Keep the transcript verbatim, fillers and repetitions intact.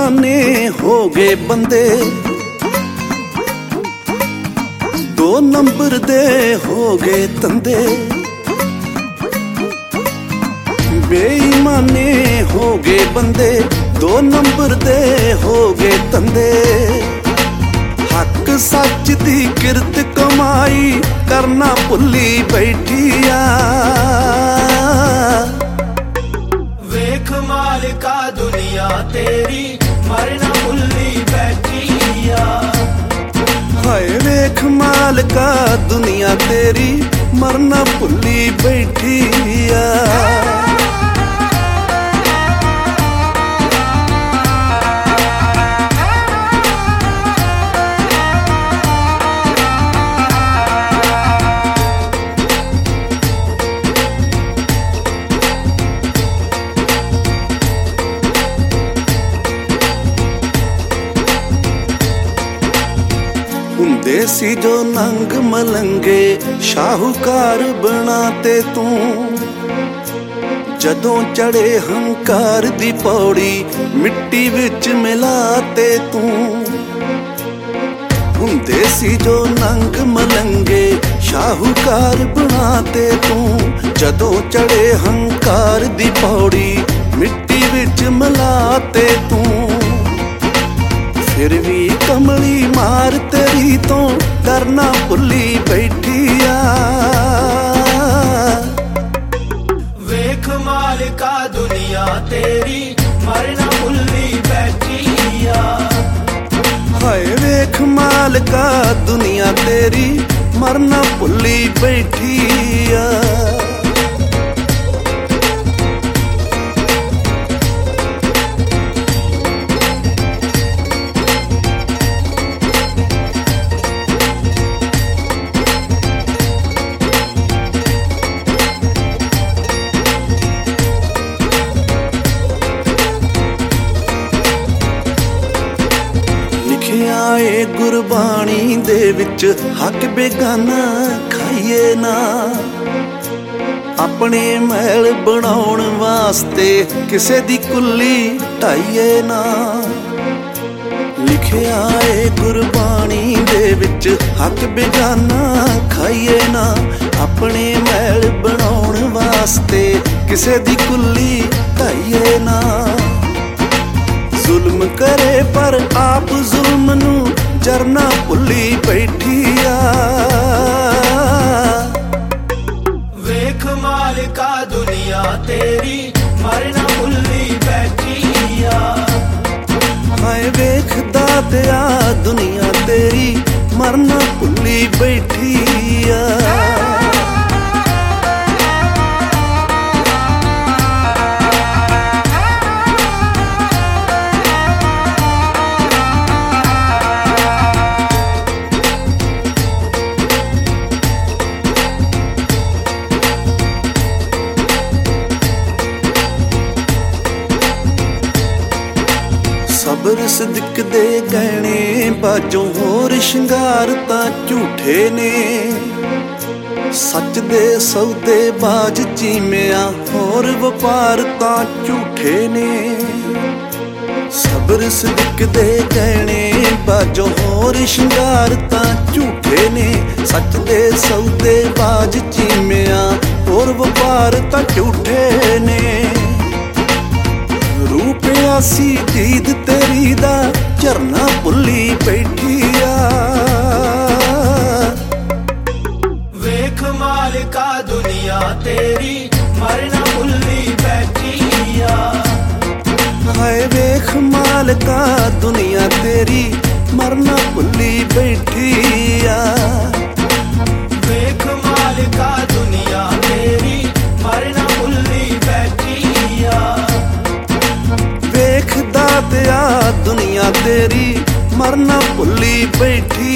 बेईमाने हो गए बंदे, दो नंबर दे हो गए तंदे। बेईमाने हो गए बंदे, दो नंबर दे हो गए तंदे। हक सच दी किरत कमाई करना भुल्ली बैठिया। वेख मालिका दुनिया तेरी मरना भुल्ली बैठिया। हाय वेख मालिका दुनिया तेरी मरना भुल्ली बैठिया। हुंदे सी जो नंग मलंगे शाहूकार बनाते तू, जदों चढ़े हंकार दी पौड़ी मिट्टी विच मिलाते तू। हुंदे सी जो नंग मलंगे शाहूकार बनाते तू, जदों चढ़े हंकार दी पौड़ी मिट्टी विच मिलाते तू। फिर भी कमली मार तेरी तो डरना भुल्ली बैठिया। वेख मालिका दुनिया तेरी मरना भुल्ली बैठिया। हाय वेख मालिका दुनिया तेरी मरना भुल्ली बैठिया। आए गुरबाणी दे विच हक बेगाना खाइए ना। अपने महल बनाउण वास्ते किसे दी कुल्ली ढाइए ना। लिखिया आए गुरबाणी दे विच हक बेगाना खाइए ना। अपने महल बनाउण वास्ते किसे दी कुल्ली ढाइए ना। जुल्म करे पर आप जुल्म नू जरना भुल्ली बैठिया। वेख मालिका दुनिया तेरी मरना भुल्ली बैठिया। हाय वेख दातिया दुनिया तेरी मरना भुल्ली बैठिया। सबर सदिक दे गहने बाजों होर शिंगार तां झूठे ने। सच दे सौदे बाज चीमिया होर वपार तां झूठे ने। सबर सदिक दे गहने बाजों होर शिंगार तां झूठे ने। सच दे सौदे बाज चीमिया होर वपार तां झूठे ने। रूप आसी दीद तेरी दा झरना भुल्ली बैठिया। वेख मालिका दुनिया तेरी मरना भुल्ली बैठिया। हाय वेख मालिका दुनिया तेरी मरना भुल्ली बैठिया। वेख मालिका दुनिया तेरी मरना भुल्ली बैठिया। वेख दातिया दुनिया तेरी मरना भुल्ली बैठी।